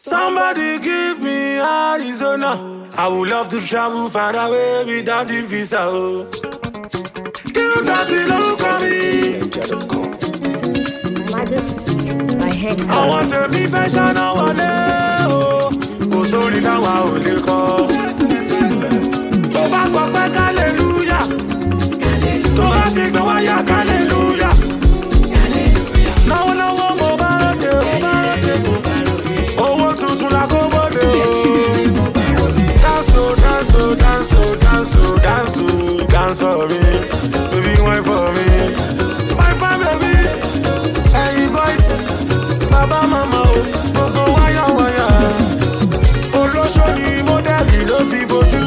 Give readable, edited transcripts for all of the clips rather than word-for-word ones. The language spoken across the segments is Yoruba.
Somebody give me Arizona. I would love to travel far away without the visa. Oh. Give that look at me. I want to be fashion oh. Kò sórí táwa ò lè kọ. Tó bá gbọ́ pé hallelujah. Tó bá sì gbọ́ wáyà hallelujah. Lọ́wọ́lọ́wọ́ mo bá ròde o. Owó tuntun la kó bóde o. Dance for me. Baby, wine for me. Wine for baby. Hey boys, baba mama o. Gbogbo wáyà wáyà. Olóṣó ni mọ́dẹ́lì ló fi bojú.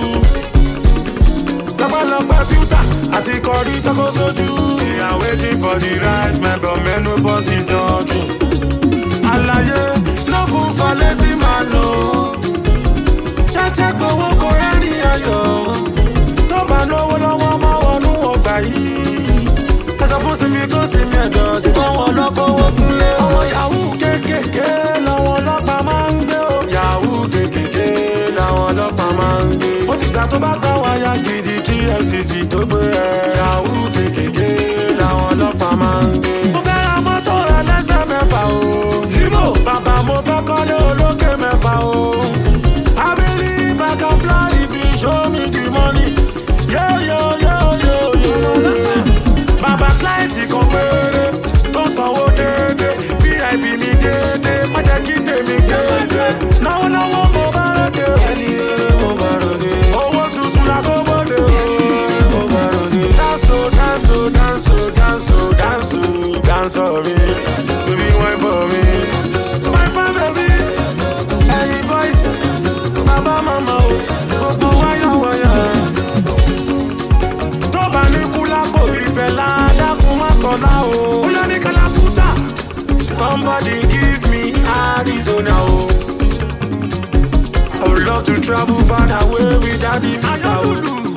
Lọ́pọ̀lọpọ̀ fíútà àti kọrí tọ́kọ sójú. We are waiting for the right man, but menopause is not true. Àlàyé no food for lazy man o. Ṣẹ́ṣẹ́ gbowó kò rẹ́rì ayọ̀. Tó bá lówó lọ́wọ́ máa wọnú ọgbà yìí. Ẹ̀sọ́ fún sinmi tó sinmi ẹ̀dọ̀ sí kọ́ wọn lọ́kọ́wọ́ kúnlé. Àwọn yahoo kékèké làwọn ọlọ́pàá máa ń gbé o. Yahoo kékèké làwọn ọlọ́pàá máa ń gbé. Ó ti gbà tó bá tán wáyà gidi kí FCC tó gbé ẹ. Yahoo kékèké làwọn ọlọ́pàá máa ń gbé. Mo fẹ́ ra mọ́tò ẹlẹ́sẹ̀ mẹ́fà o. Límò bàbá mo fẹ́ kọ́lé olókè mẹ́fà o. I believe I can fly if you show me the money. Yo. Bàbá client kan péré tó sanwó déédé. VIP mi déédé, má jẹ́ kí tèmi déédé. Lọ́wọ́lọ́wọ́ mo bá ròde o. Ẹni eré mo bá ròde. Owó tuntun la kó bóde o. Mo bá ròde. Dance for me. Baby, wine for me. Wine for baby. Hey boys, baba mama o. Gbogbo wáyà wáyà. Tó bá ní kúlá kò bí fẹ́lá, dákun má kọ́lá o. Kúlá ní Kalakuta. Somebody give me Arizona o. I would love to travel far away without the visa o.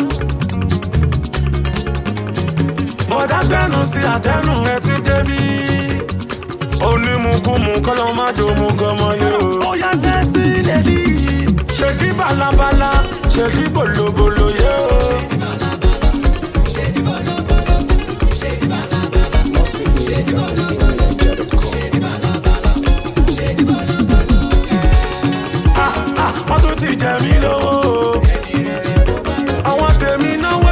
Bọ̀dá gbẹ́nu sí àtẹnu ẹ ti débí. Onímùkúmu kọ́lọ́ má jò mú gọmọ yé o. Ó yá sẹ́sí lèdí. Ṣèdí balabala, ṣèdí bolobolo yé o. Wọ́n tún ti jẹ mí lówó. Àwọn tèmi náwó.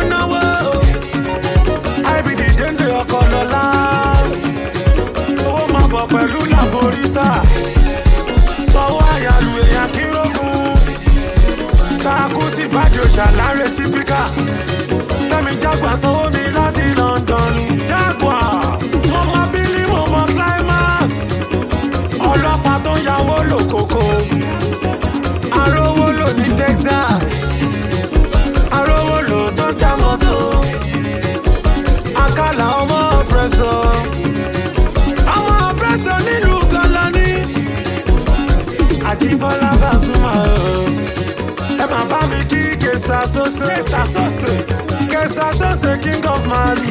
IBD dénde ọkọ̀ lọ́la. Owó máa bọ̀ pẹ̀lú làbóríta. Sọ̀wọ́ àyàlù èèyàn kírógún. Sáàkú ti bàjẹ́ òṣàlárẹ̀ típíkà. Fẹ́mi Jágbà sanwó mi láti London. Jágbà, mo mọ Bílí, mo mọ Climax. Ọlọ́pàá tó ń yàwó lòkòkò. Arówó lò ní Texas. Arówó lò tó ń ta mọ́tò. Àkàlà ọmọ ọ̀pẹ̀sọ̀. Ọmọ ọ̀pẹ̀sọ̀ nílùú Gọ́lọ́ní. Àjíbọ́lá Pasuma o. Ẹ máa bá mi kí Kesa Sose. Kesa Sose king of Mali.